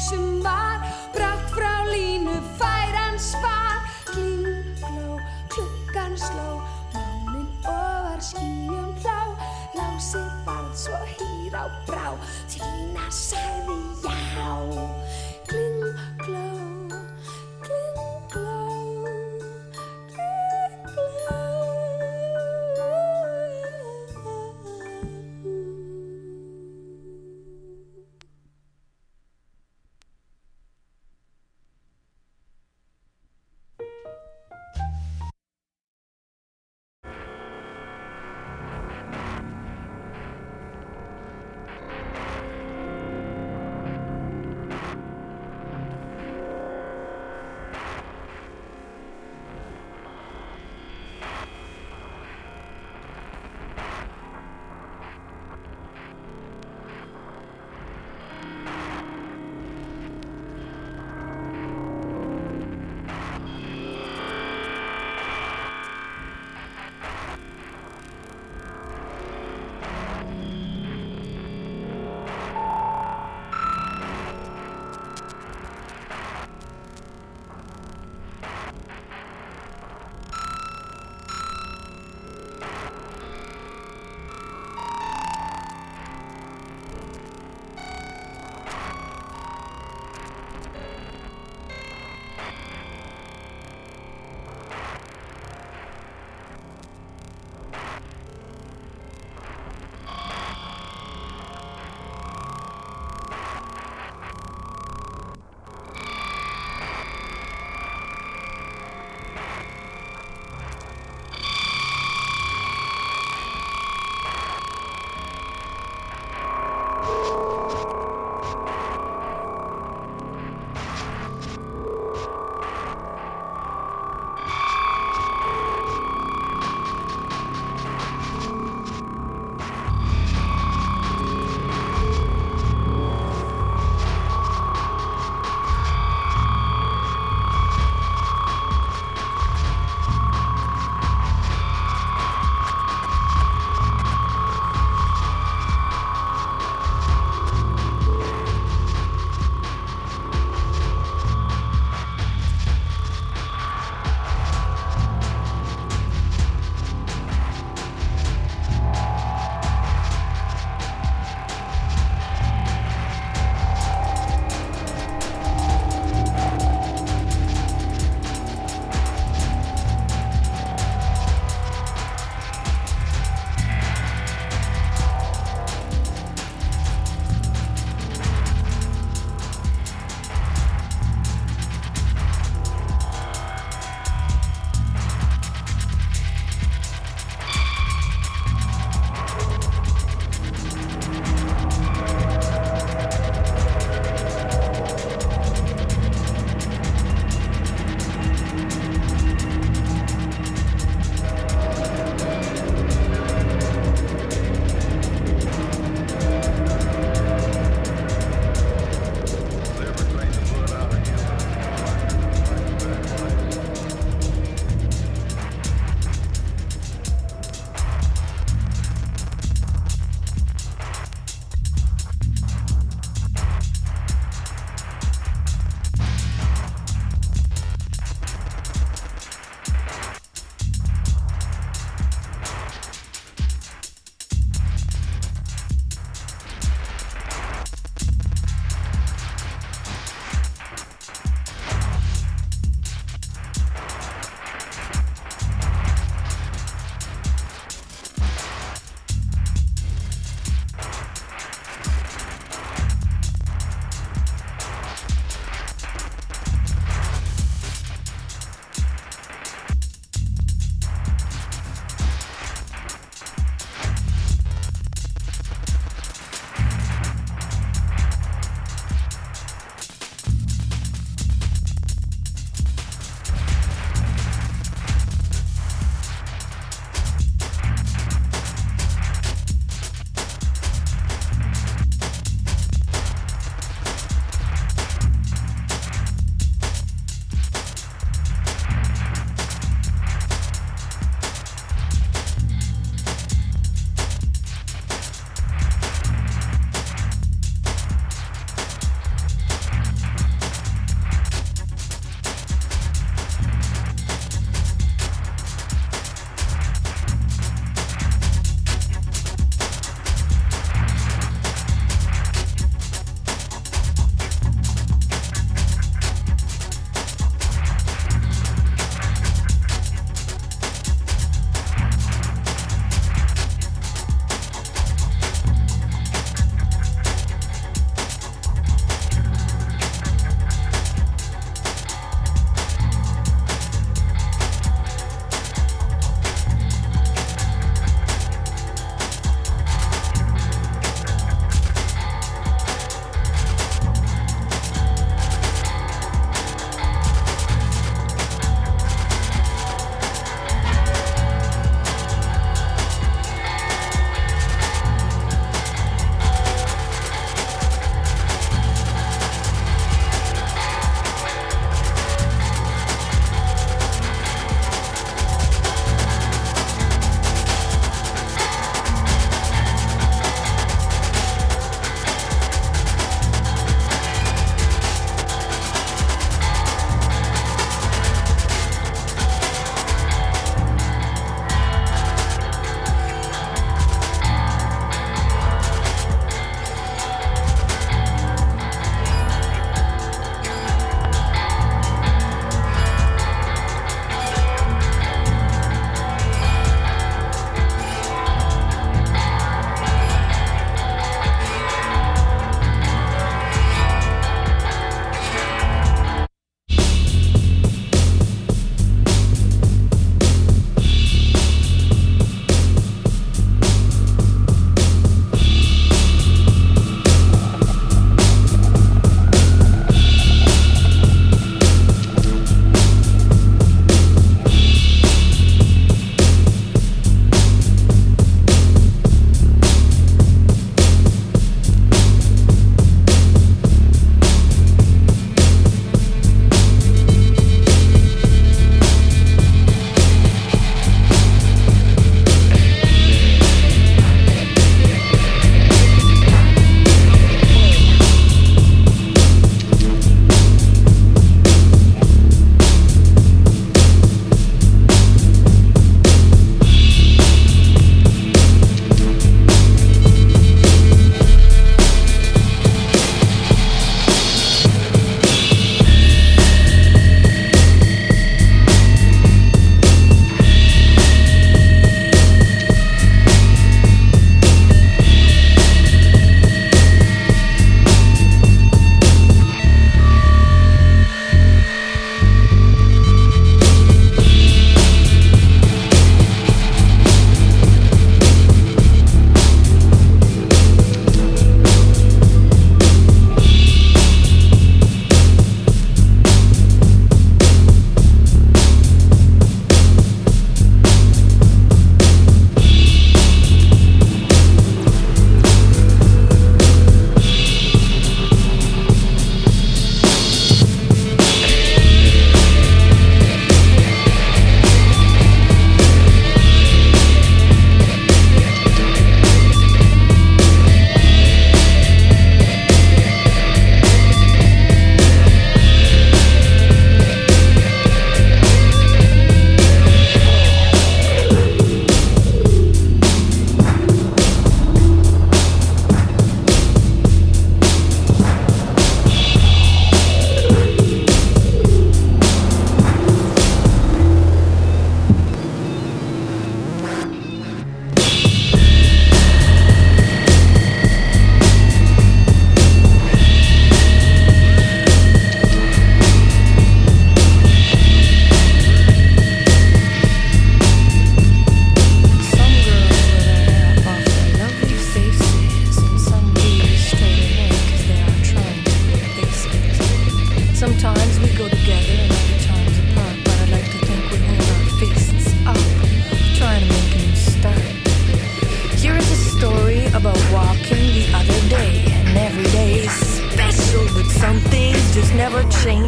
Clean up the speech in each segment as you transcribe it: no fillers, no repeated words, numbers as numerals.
sem var, brátt frá línu færan svar. Kling-gló, klukkan sló, máninn ofar skýjum hlá. Lási varð svo hýr á brá, Tína sagði já. Kling-gló, kling-gló, kling-gló.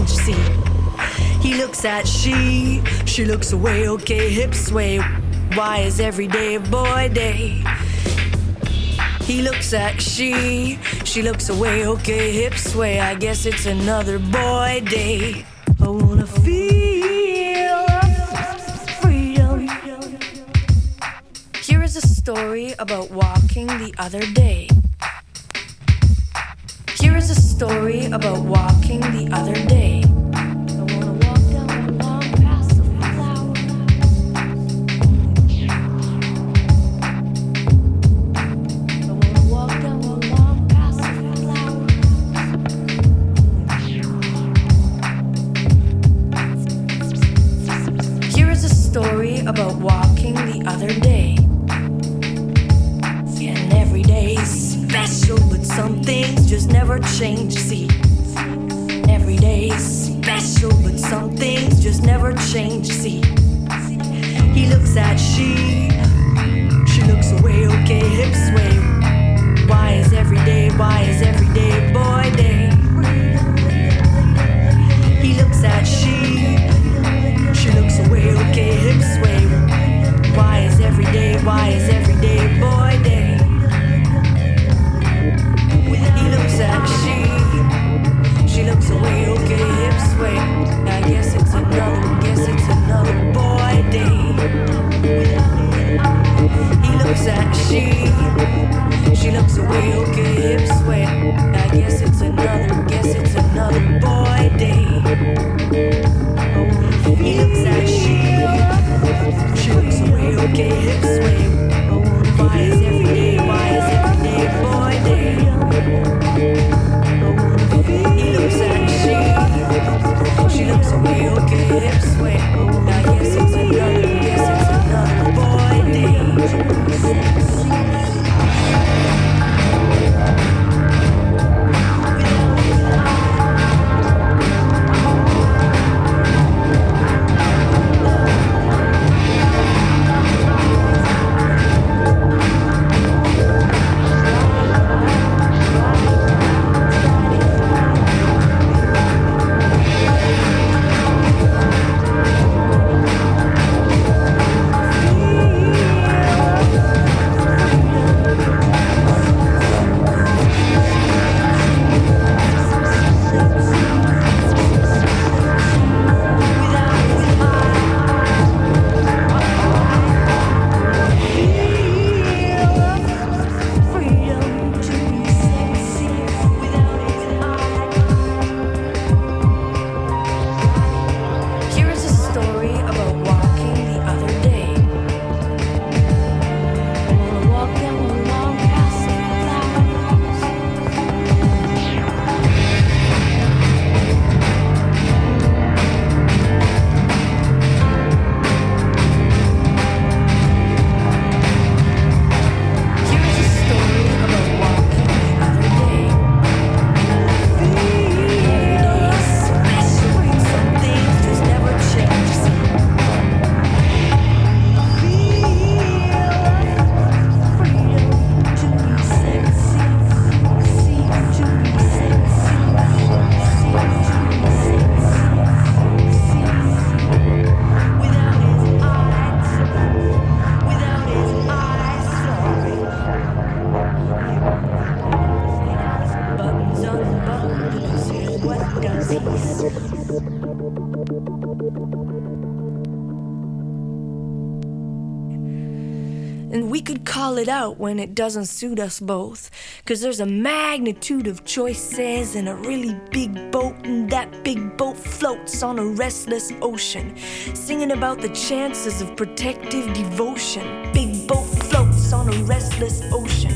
change, see. He looks at she looks away, okay, hips sway. Why is every day a boy day? He looks at she looks away, okay, hips sway. I guess it's another boy day. I wanna feel freedom. Here is a story about walking the other day. Here is a story about walking the other day. About walking the other day. And every day is special, but some things just never change, see. Every day is special, but some things just never change, see. He looks at she looks away, okay, hips sway. Why is every day boy day? He looks at she looks away, okay, hips sway. Why is every day boy day? He looks at she looks away, okay, hips sway. I guess it's another boy day. He looks at she looks away, okay, hips sway. I guess it's another boy day. He looks at she looks away, okay, hips sway. Why is every day boy day? He looks at she looks away, okay, hips sway. I guess it's another boy day. And we could call it out when it doesn't suit us both, 'cause there's a magnitude of choices in a really big boat, and that big boat floats on a restless ocean, singing about the chances of protective devotion. Big boat floats on a restless ocean.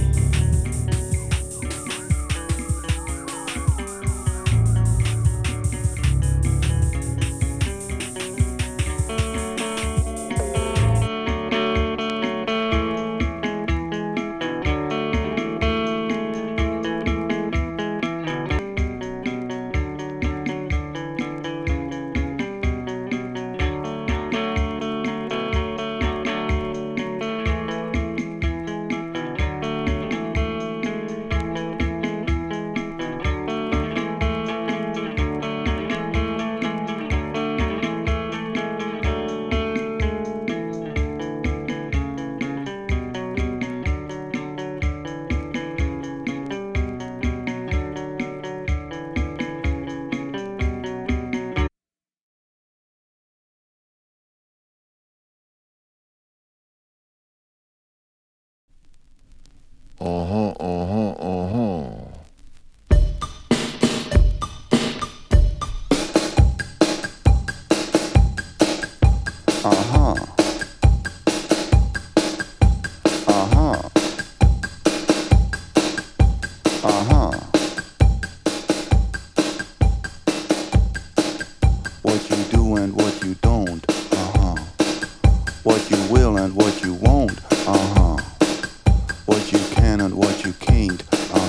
What you do and what you don't, what you will and what you won't, what you can and what you can't,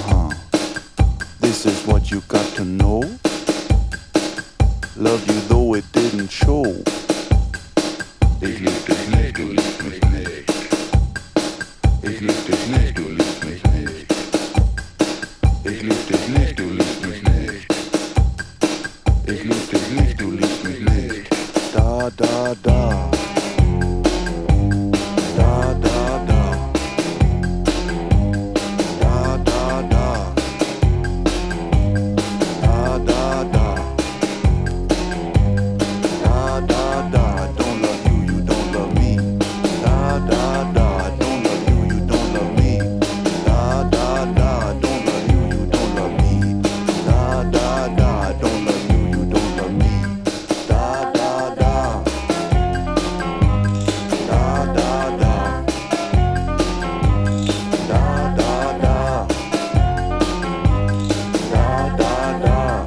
this is what you got to know. Love you though it didn't show. Ich lieb dich nicht, du liebst mich nicht. Ich lieb dich nicht, du liebst mich nicht. Ich lieb dich nicht, du liebst mich nicht. Ich lieb dich nicht, du liebst mich nicht. Da, da, da. Da, da, da. Da, da, da. Da, da, da. Da, da, da. Don't love you, you don't love me. Da, da, da. Don't love you, you don't love me. Da, da, da. Don't love you, you don't love me. Da, da, da. Don't love you, you don't love me. Da, da, da. Da, da, da. Da, da, da. Da, da, da.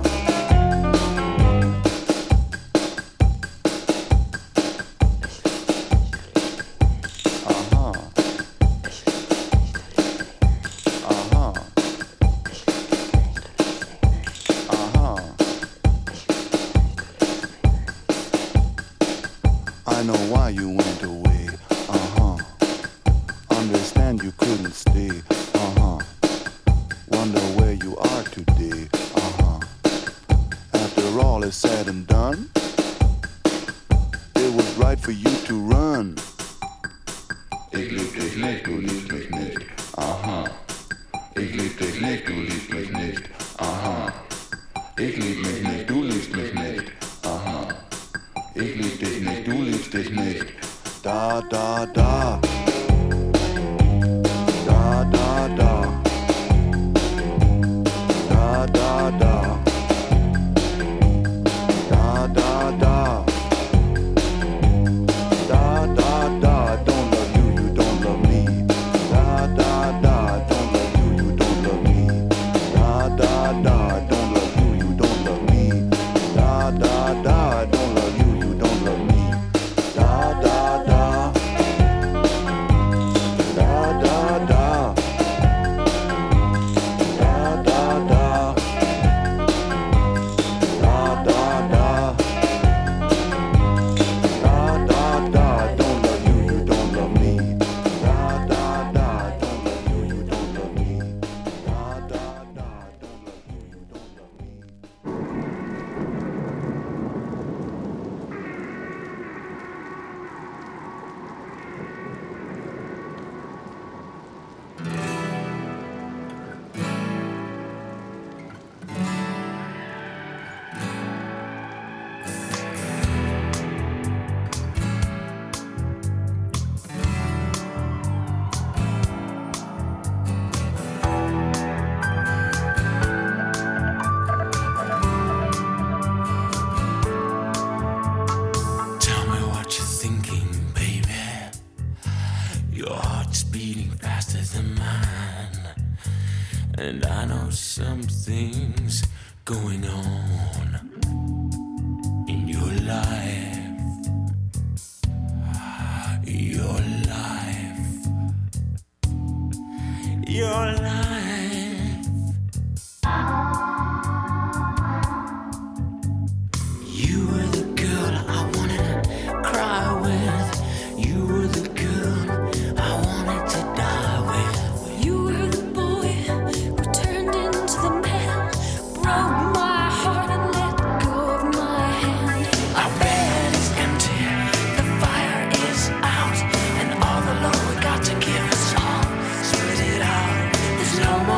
I know why you went away, understand you couldn't stay, wonder where you are today, after all is said and done, it was right for you to run. Ich lieb dich nicht, du liebst mich nicht, ich lieb dich nicht, du liebst mich nicht, ich lieb mich nicht, du liebst mich nicht, ich lieb dich nicht, du liebst dich nicht. Da, da, da. Da, da, da. Da, da, da. Da, da, da. Da, da, da. Don't love you, you don't love me. Da, da, da. Don't love you, you don't love me. Da, da, da. Don't love you, you don't love me. Da, da, da. Don't love you, you don't love me. Da, da, da. Da, da, da. Da, da, da. Da, da, da. Da, da, da. Don't love you, you don't love me. Da, da, da. Don't love you, you don't love me. Da, da, da. Don't love you, you don't love me. Tell me what you're thinking, baby. Your heart's beating faster than mine, and I know something's going on in your life. Your life. Your life. You were the girl I wanted to cry with. You were the girl I wanted to die with. You were the boy who turned into the man, broke my heart and let go of my hand. Our bed is empty, the fire is out, and all the love we got to give is all. Split it out. There's no more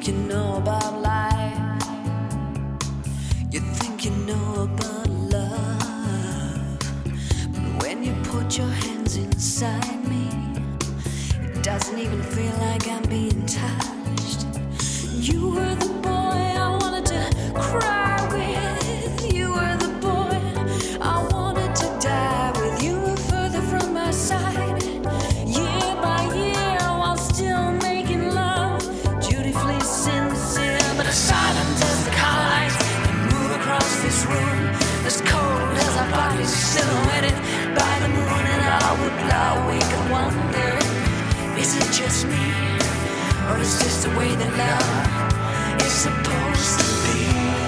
think you know about life. You think you know about love. But when you put your hands inside me, it doesn't even feel like I'm being touched. You were the boy I wanted to cry with. You were the boy I wanted to die with. You were further from my side, year by year, while still making love, dutifully sincere. But as silent as the car lights that move across this room, as cold as our bodies silhouetted by the moon, and I would lie awake and wonder, is it just me, or is this the way that love is supposed to be?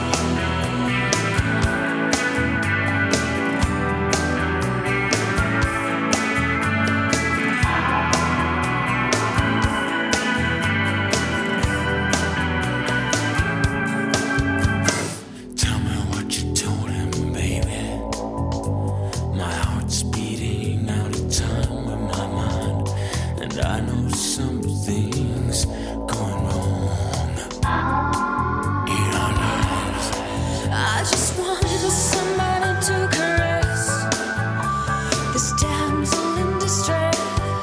Tell me what you told him, baby. My heart's beating out of time with my mind, and I know something's going wrong in our lives. I just wanted somebody to caress this damsel in distress.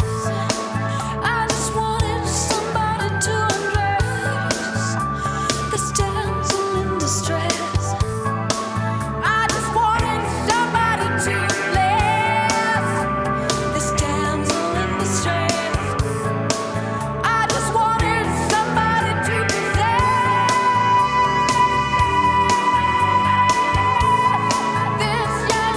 I just wanted somebody to undress this damsel in distress. I just wanted somebody to bless this damsel in distress. I just wanted somebody to possess this young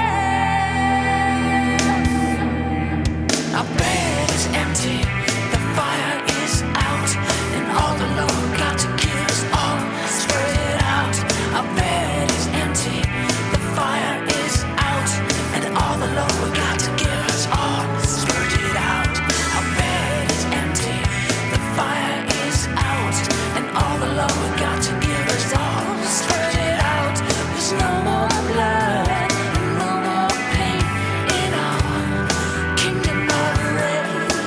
girl. Our bed is empty, the fire is out, and all the love we got to give is all spread out. Our bed is empty, the fire is out, and all the love we got to give is all spread out. Our bed is empty, the fire is out, and all the love we got to give is all spread out. There's no more blood and no more pain in our kingdom of rain.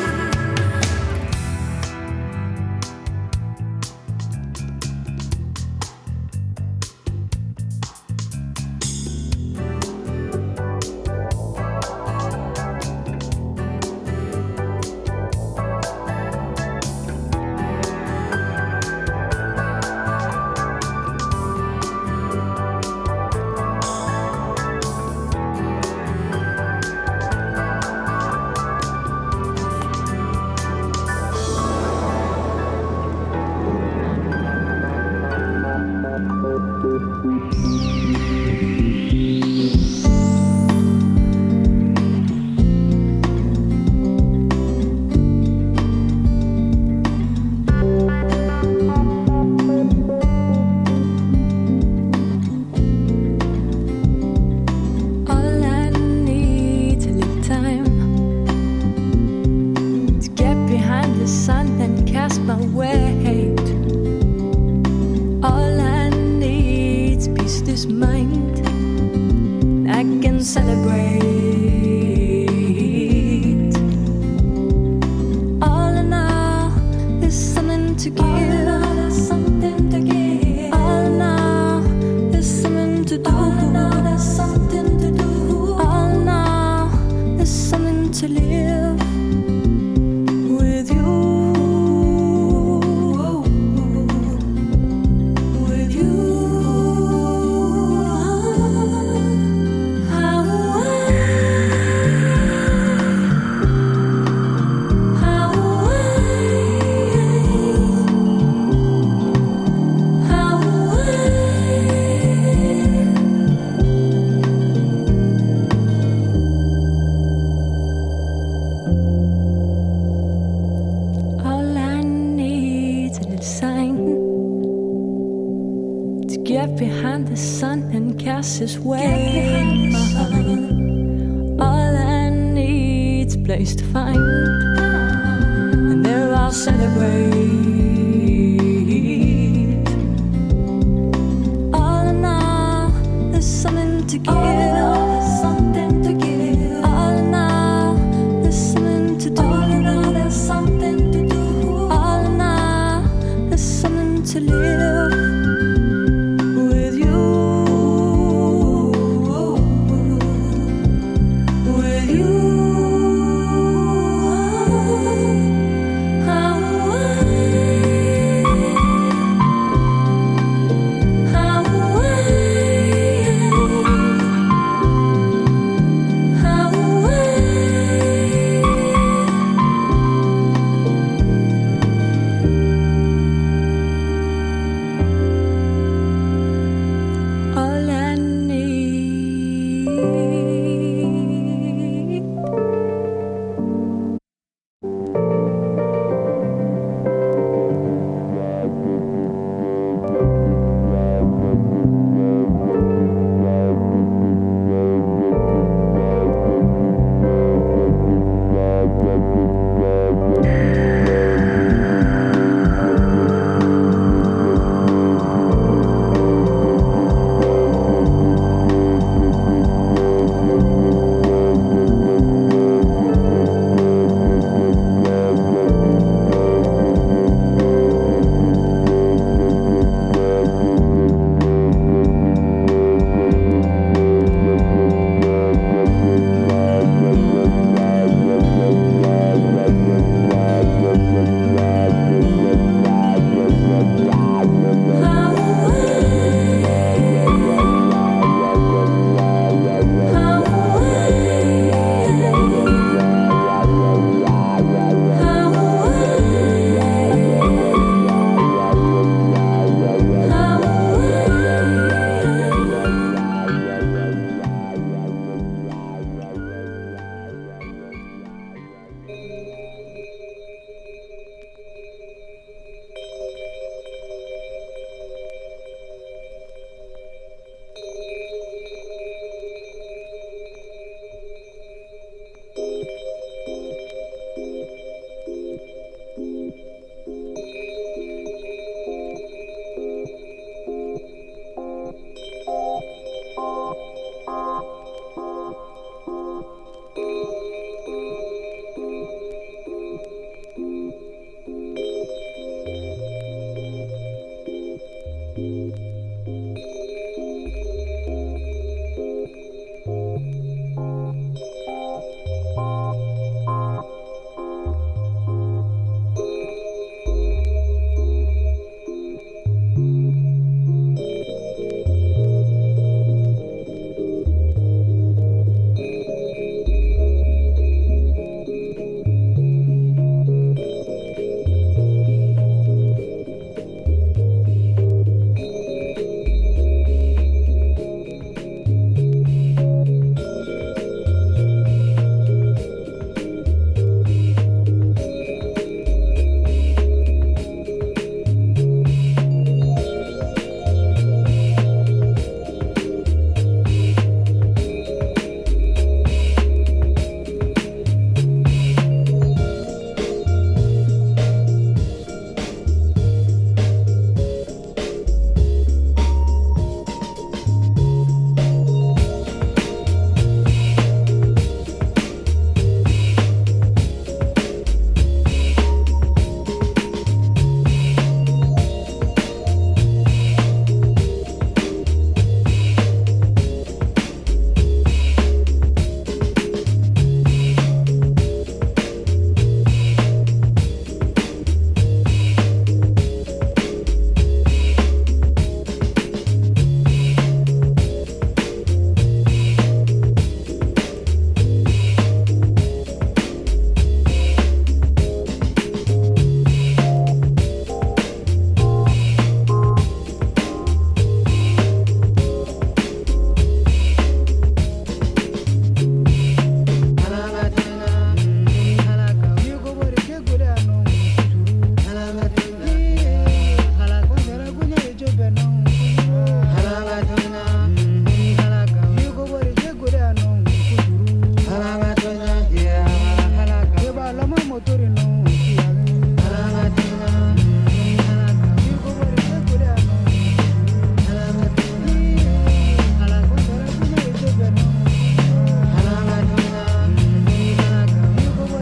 All I need to live time to get behind the sun and cast my weight. All I need's peace this mind. I can celebrate. All in all, there's something to give. All in all, there's something to do. All in all, there's something to live with you. With you. All I need's a little sign to get behind the sun and cast his weight. All I need's a place to find, and there I'll celebrate. All in all, there's something to give. All in all, there's something to do. All in all, there's something to do. All in all, there's something to live with you. With you.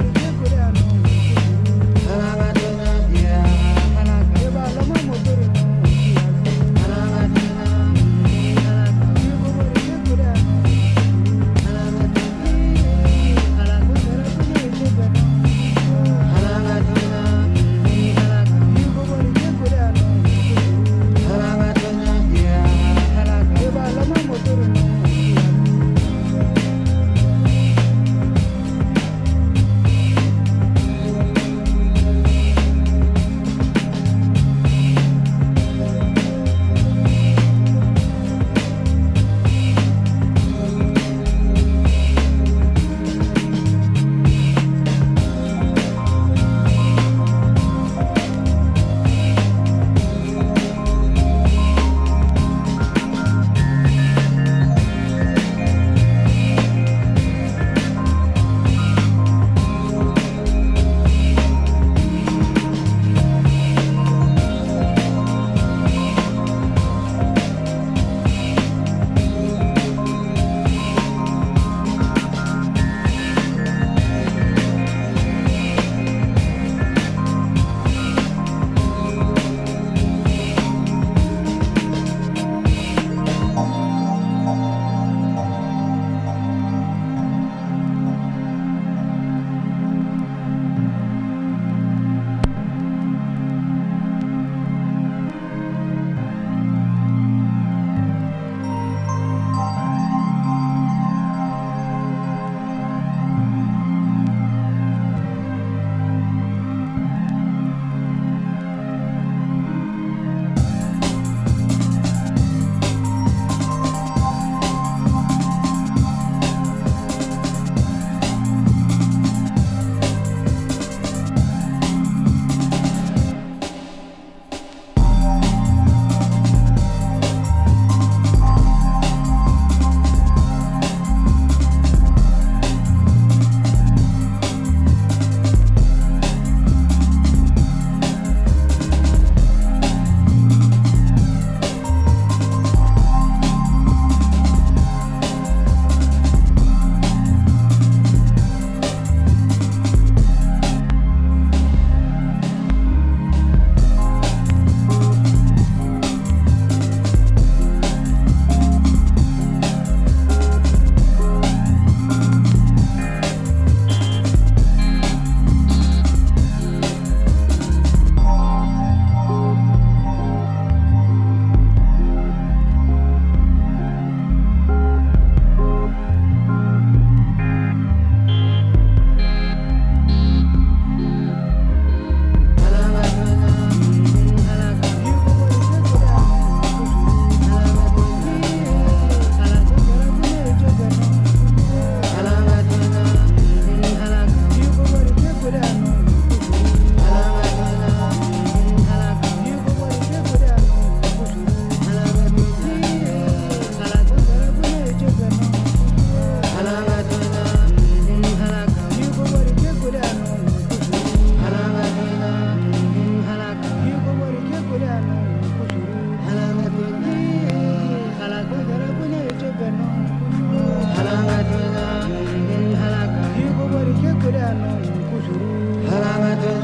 Motorino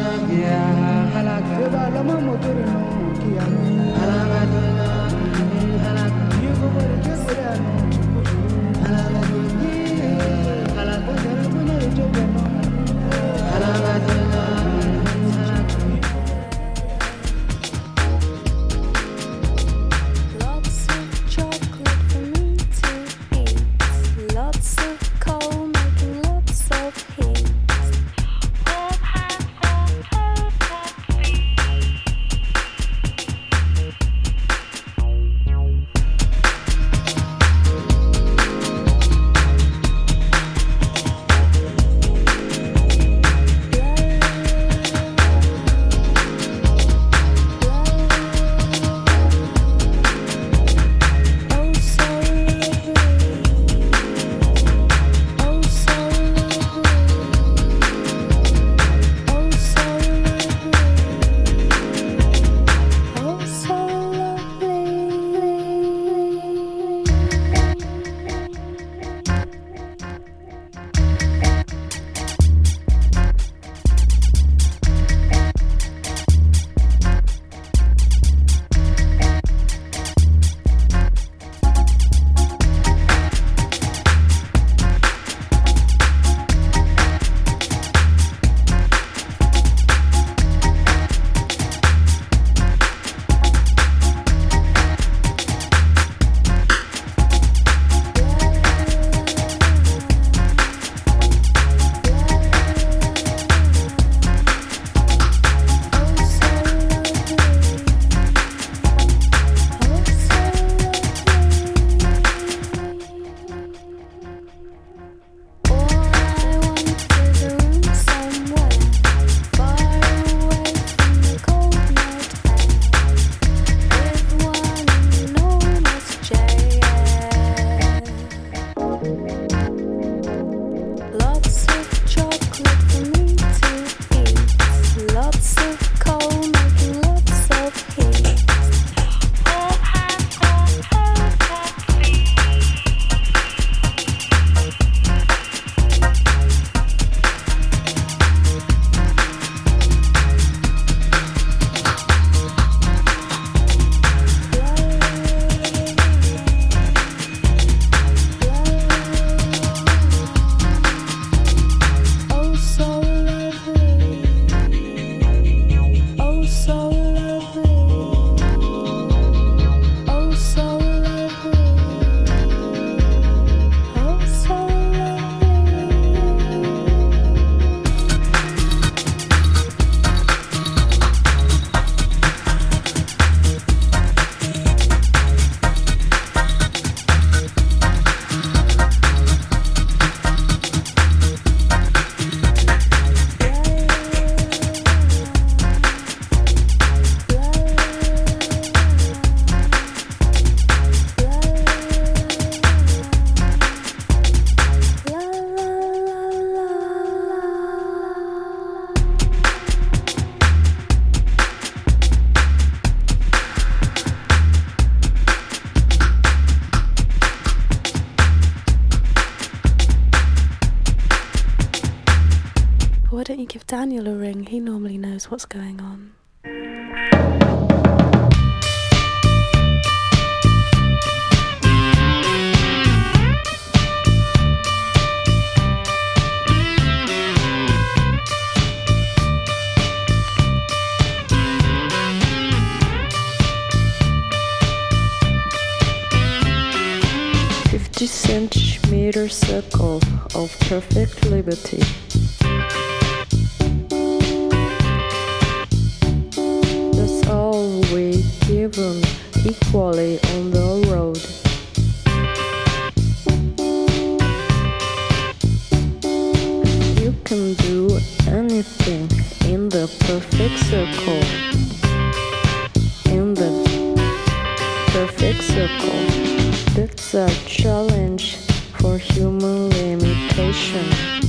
Why don't you give Daniel a ring? He normally knows what's going on. Centimeter circle of perfect liberty. That's all we given equally on the road. You can do anything in the perfect circle. In the perfect circle. That's a challenge for human limitation.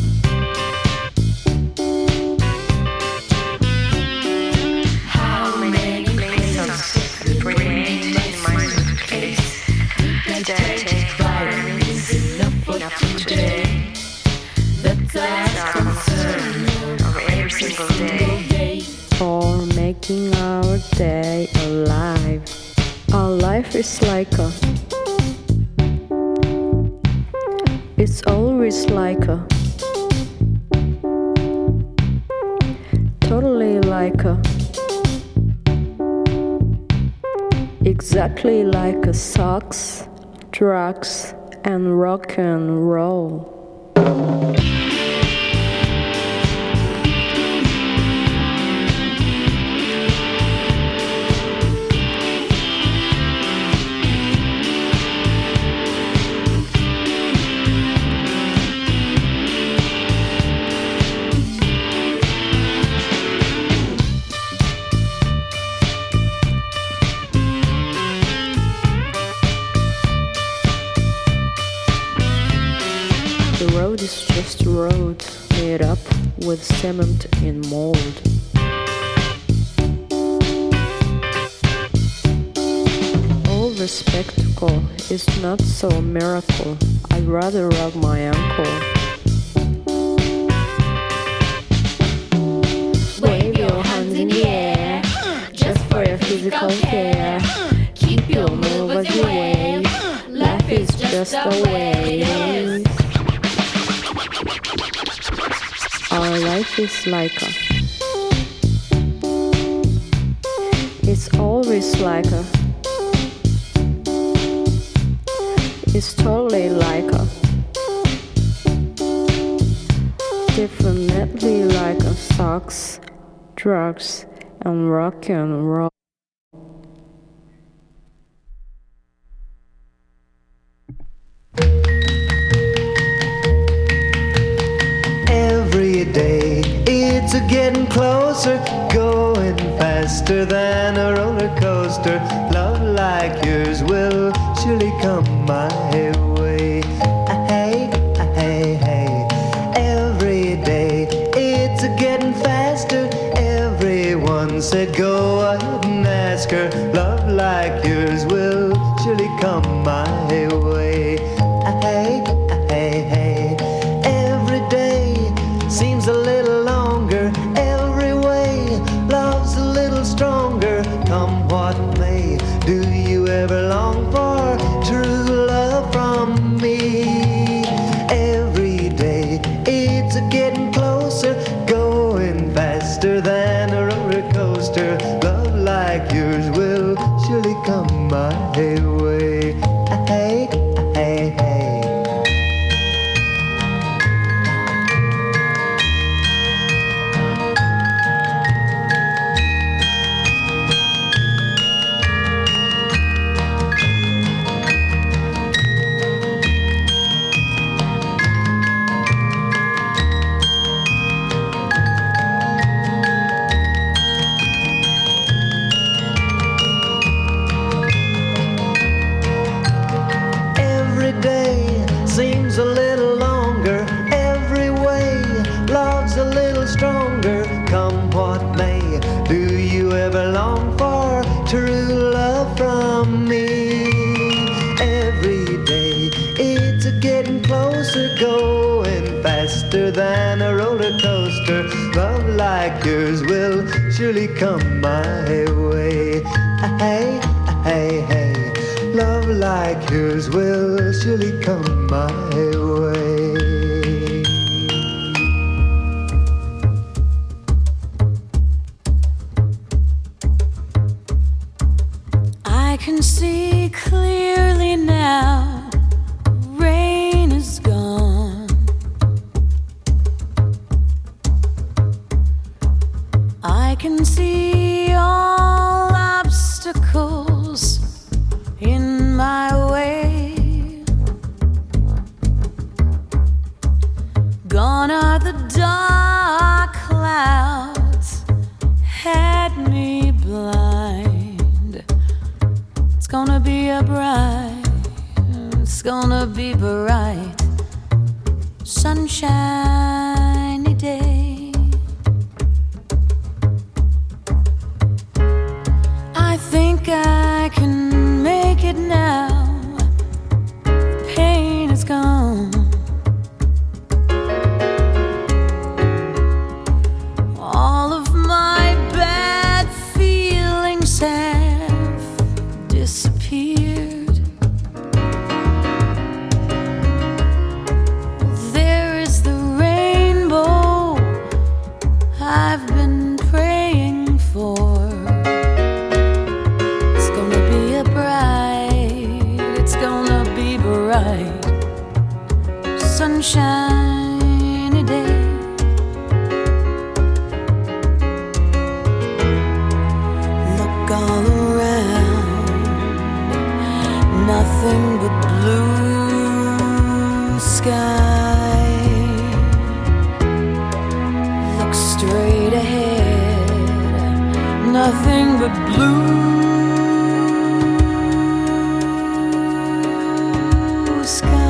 How many pesos remain in my suitcase? Did I take vitamins enough today? That's our concern of every single day. for making our day alive. Our life is like a, it's always like a, totally like a, exactly like a socks, drugs, and rock and roll. The road is just a road made up with cement and mold. All the spectacle is not so a miracle. I'd rather rub my ankle. Wave your hands in the air, just for your physical care. Keep your move as you wave. Life is just a wave. Our life is like a, it's always like a, it's totally like a, definitely like a socks, drugs, and rock and roll. Every day it's a getting closer, going faster than a roller coaster. Love like yours will surely come my way. Hey, hey, hey. Every day it's a getting faster. Everyone said go ahead and ask her. Love like yours will surely come my way. Hey, hey, hey. Every day seems a little longer. Every way love's a little stronger. Come what may, do you ever long for true love from me? Every day it's a getting closer, going faster than a roller coaster. Love like yours will surely come my way. Hey, hey, hey. Every day seems a little longer. Every way love's a little stronger. Come what may, do you ever long for true love from me? Every day it's a getting closer, going faster than a roller coaster. Love like yours will surely come my way. Hey, hey, hey. Love like yours will surely come my way. I can see clearly now, rain is gone. I can see all obstacles in my way. Gone are the dark clouds, had me blind. It's gonna be a bright, it's gonna be bright, sunshiny day. I think I can make it now. The pain is gone. All of my bad sunshiny day. Look all around, nothing but blue sky. Look straight ahead, nothing but blue sky.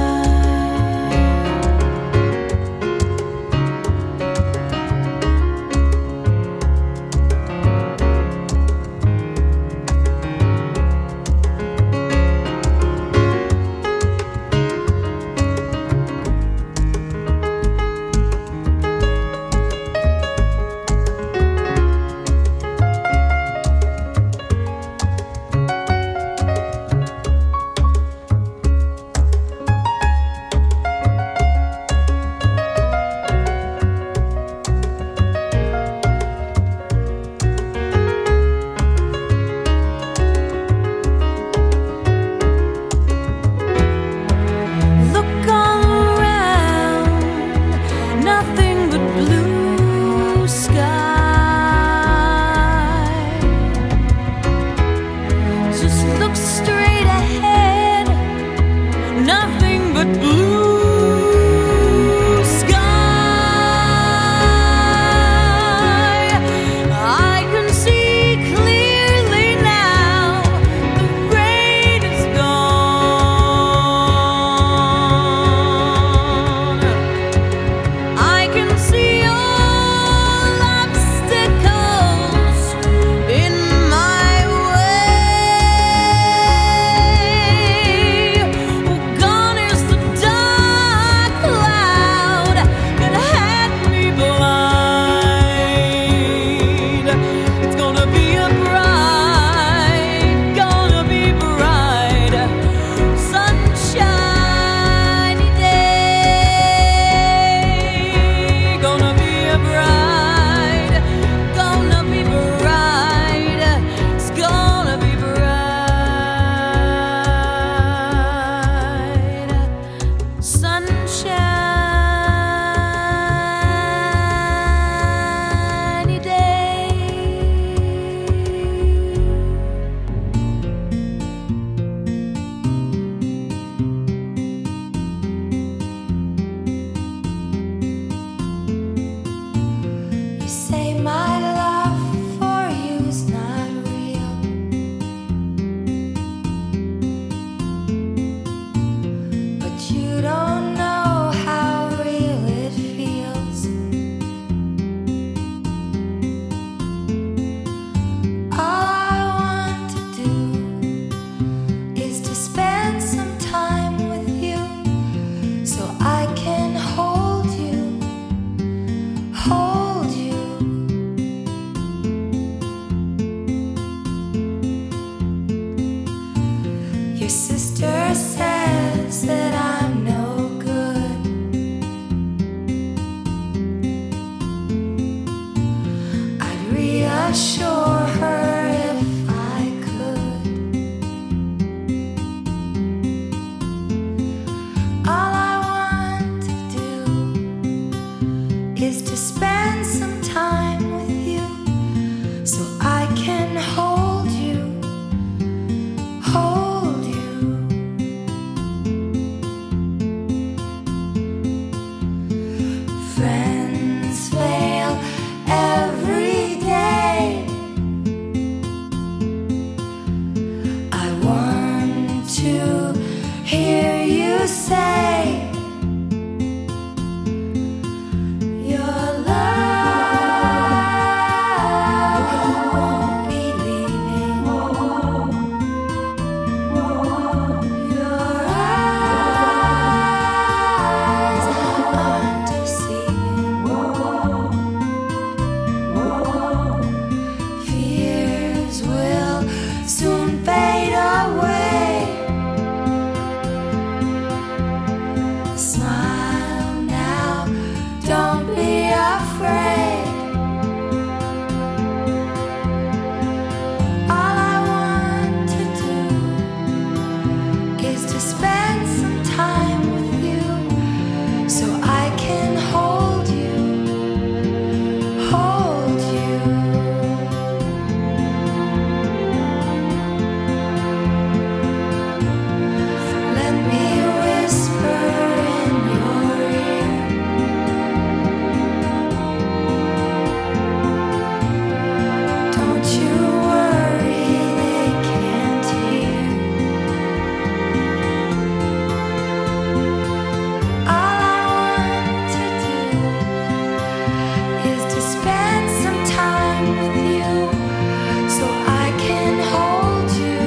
I'm with you, so I can hold you,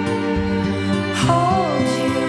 hold you.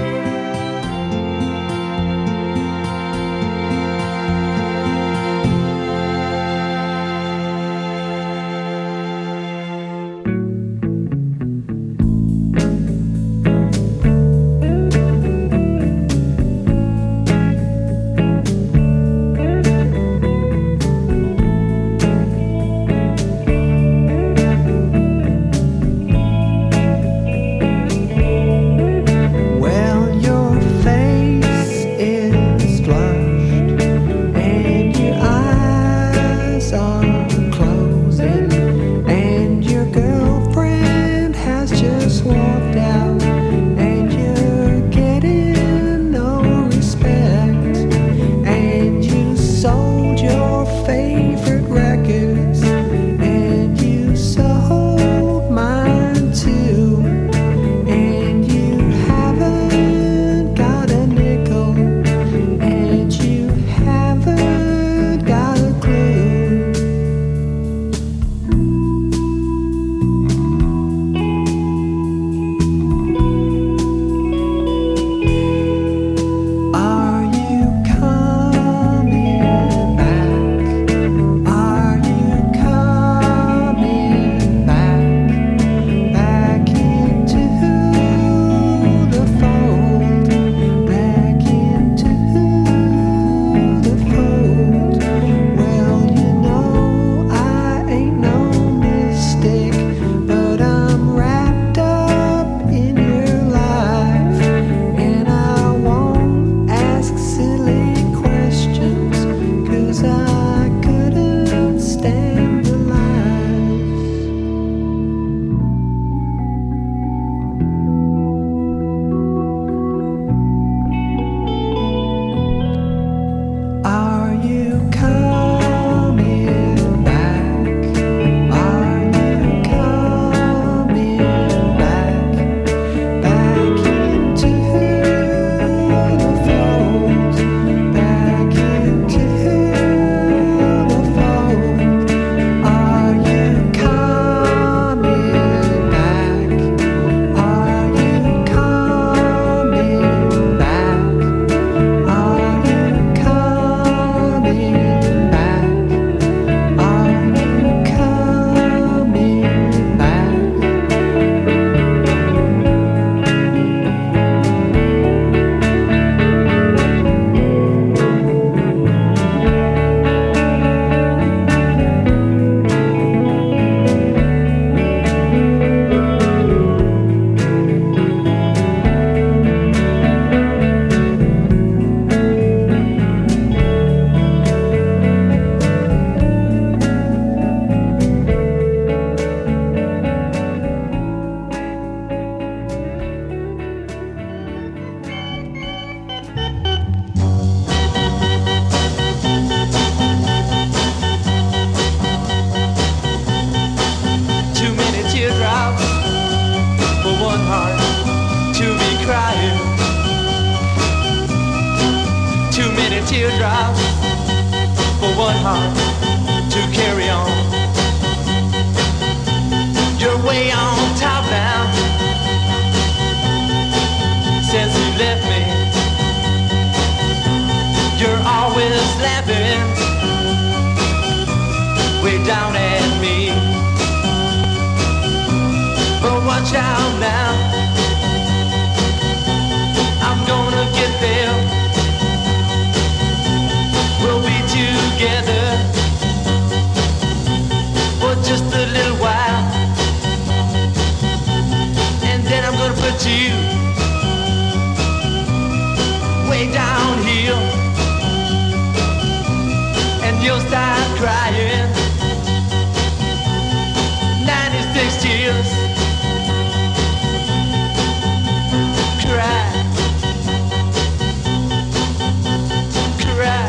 Well, your face is flushed and your eyes are closing, and your girlfriend has just walked out, and you're getting no respect, and you sold your favorite records, and you sold mine too. And you haven't got a nickel, and you haven't got a clue. Are you coming back? Are you coming back into the fold, back into the fold? Well, you know I ain't no mystic, but I'm wrapped up in your life, and I won't ask silly questions, 'cause I couldn't stand the lies. Are you coming back? Are you coming back? Back into the fold, back into the fold. Are you coming back? Are you coming back? Are you coming back? Are you coming back? Too many teardrops for one heart to be crying. Too many teardrops for one heart to carry on. You're way on top now since you left me. You're always laughing way down at me. But watch out now, I'm gonna get there. We'll be together for just a little while, and then I'm gonna put you way down here, and you'll start crying 96 tears. Cry, cry.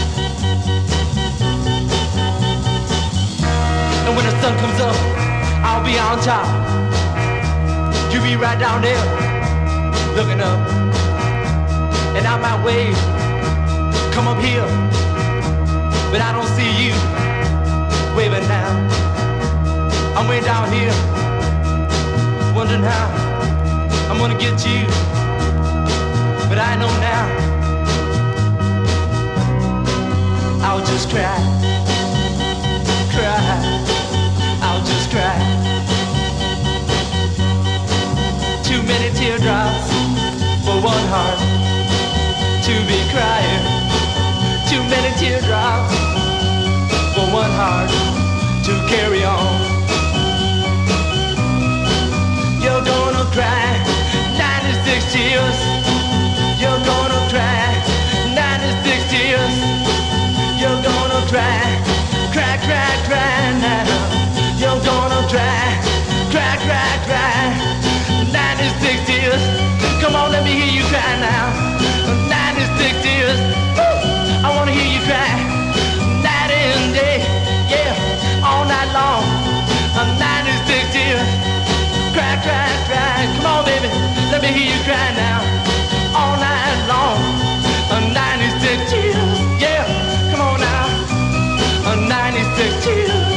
And when the sun comes up, I'll be on top. You be right down there, looking up. And I might wave, come up here, but I don't see you. waving now. I'm way down here, wondering how I'm gonna get to you, but I know now I'll just cry, cry, I'll just cry. Too many teardrops for one heart to be crying. Too many teardrops for one heart to carry on. You're gonna cry 96 tears. You're gonna cry 96 tears. You're gonna cry, cry, cry, cry now. You're gonna cry, cry, cry, cry 96 tears. Come on, let me hear you cry now. 96 tears. Woo! I wanna hear you cry night and day, yeah, all night long. 96 tears. Cry, cry, cry. Come on, baby, let me hear you cry now. All night long. 96 tears. Yeah, come on now. 96 tears.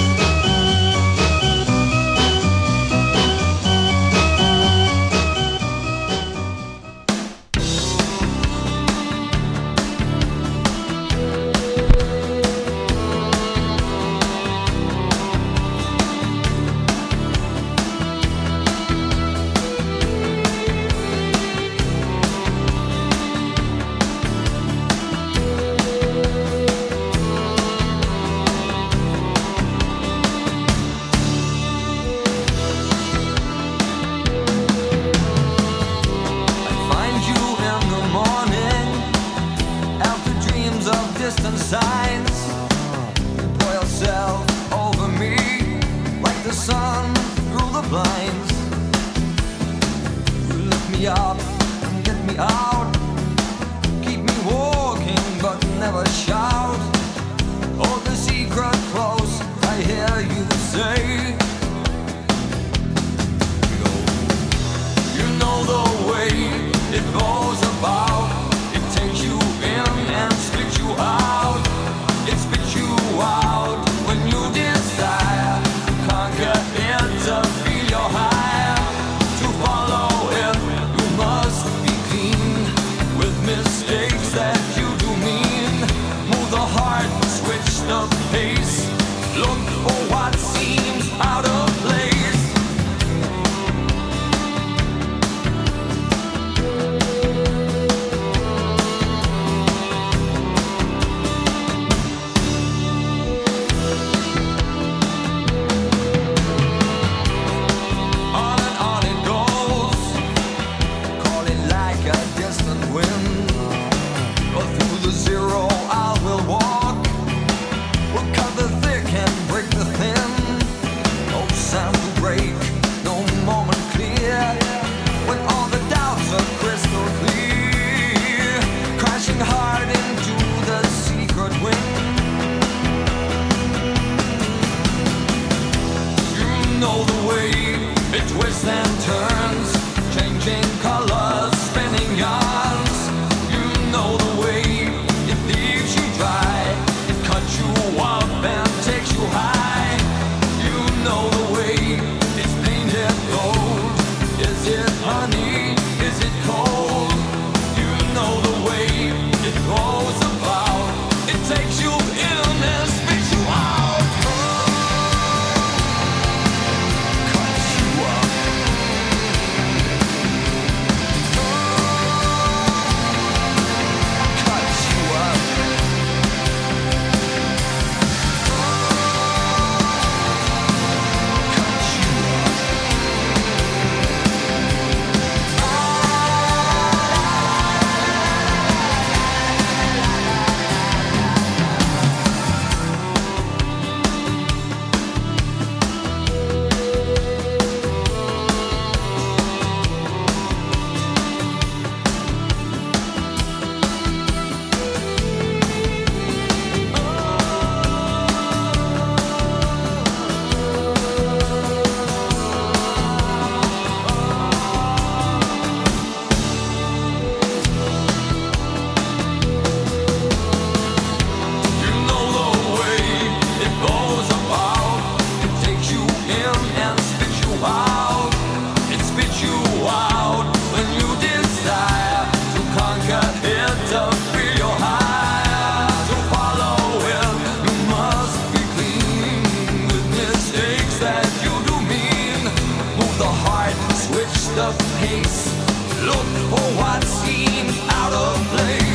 out. It spits you out when you desire to conquer it, to feel your high. To follow it, you must be clean with mistakes that you do mean. Move the heart, switch the pace. Look for what seems out of place.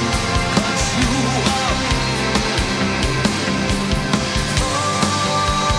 Cuts you up.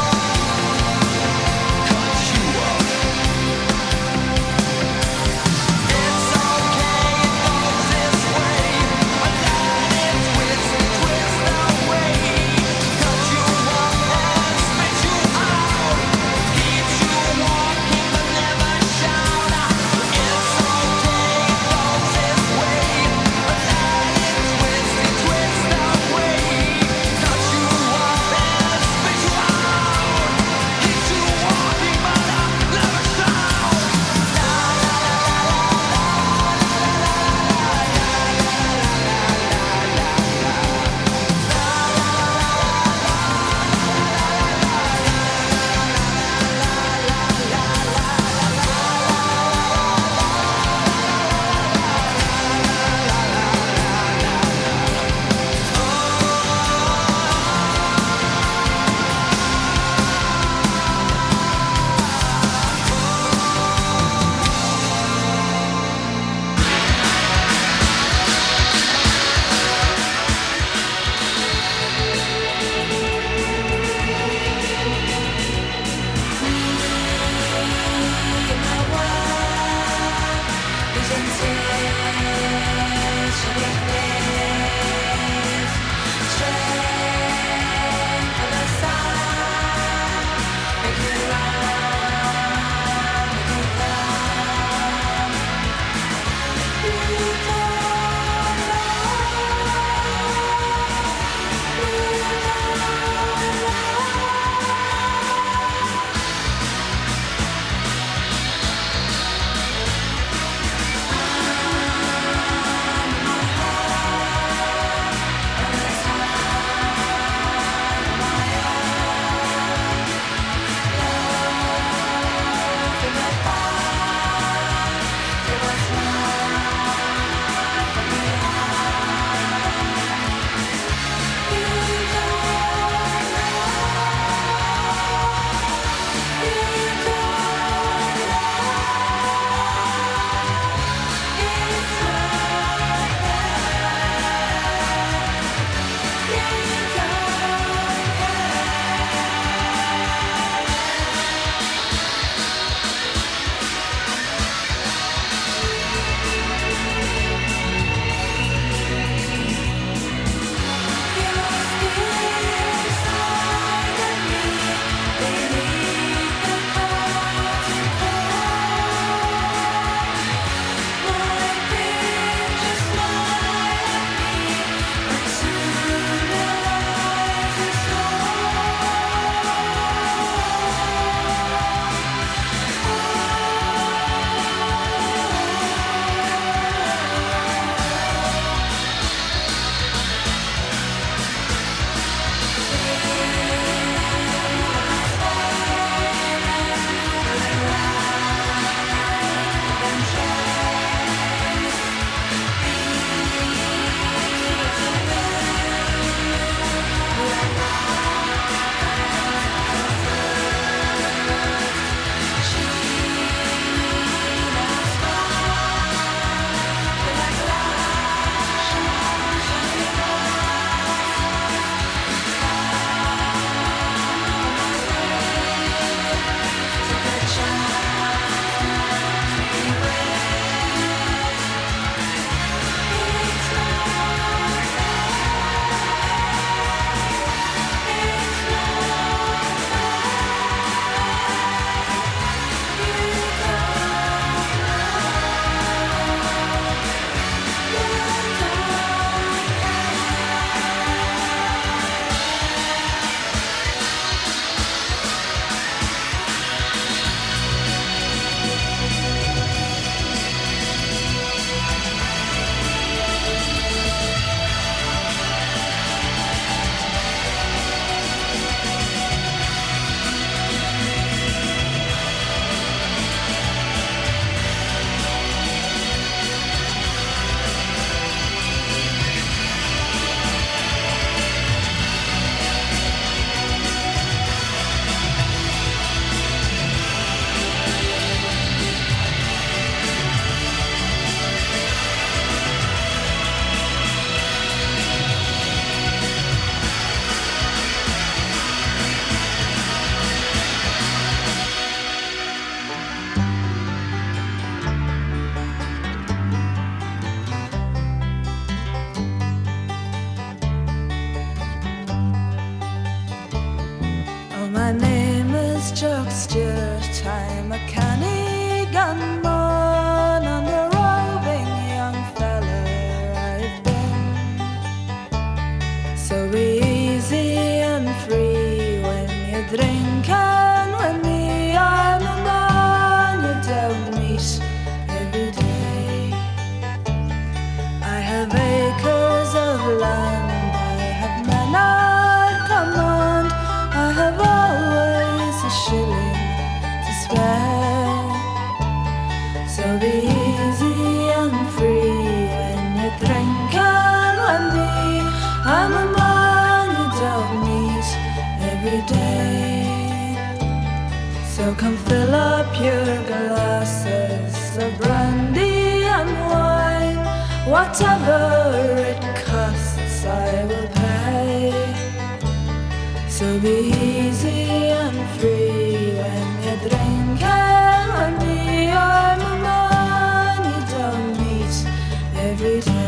every day. So come fill up your glasses of brandy and wine. Whatever it costs, I will pay. So be easy and free when you drink, and with me I'm a man you don't meet every day.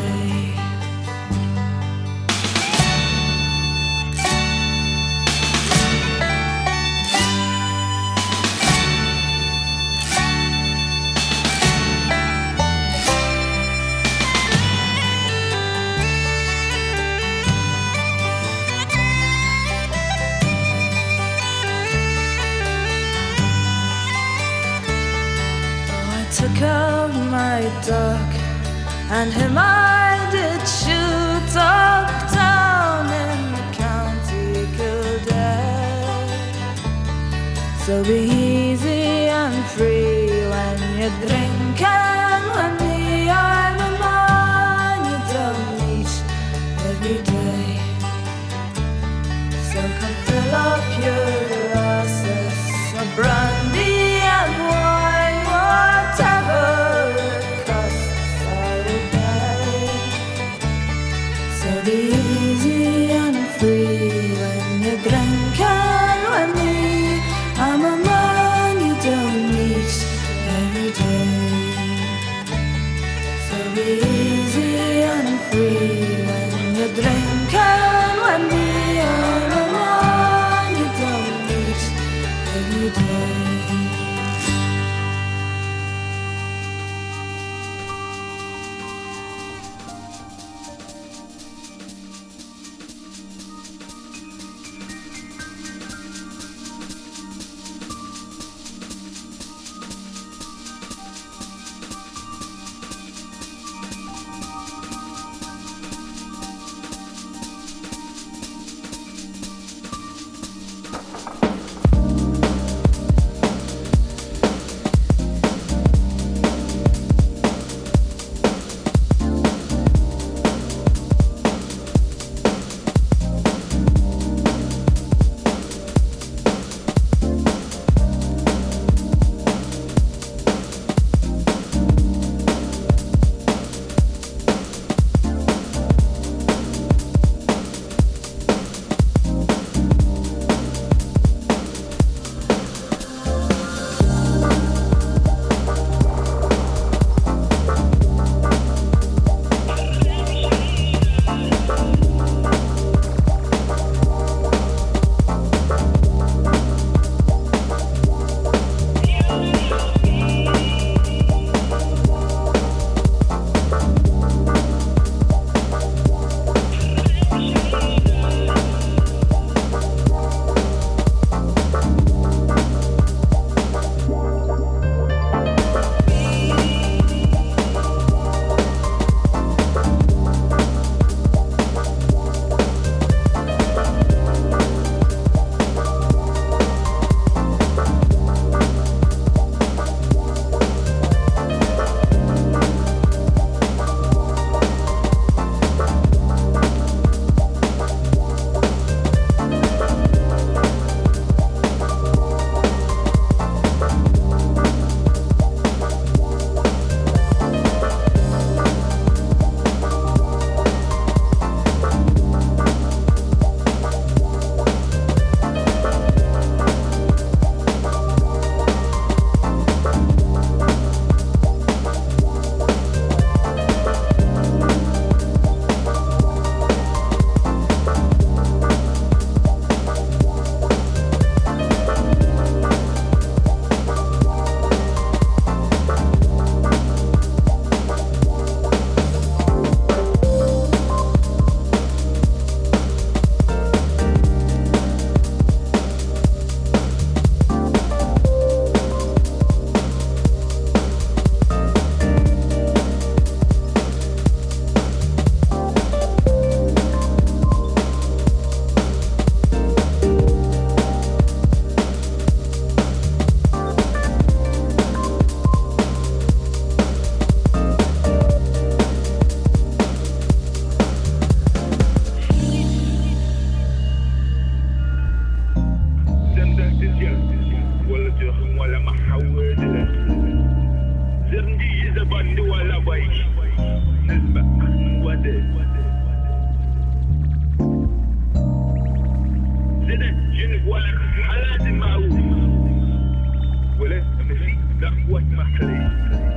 Took out my dog, and him I did shoot up down in the county Kildare. So be easy and free when you drink, and when me I'm a man you don't meet every day. So come fill up your glasses of brandy and wine. Whatever it costs, I will pay. So be easy and free when you drink, and when me I'm a man you don't meet every day. So be easy and free when you drink. زخم ولا محود زرنجي زبند ولا بيش نزبك ودي زنا جنب ولا حالات معروف ولا مفيد دعوة محلي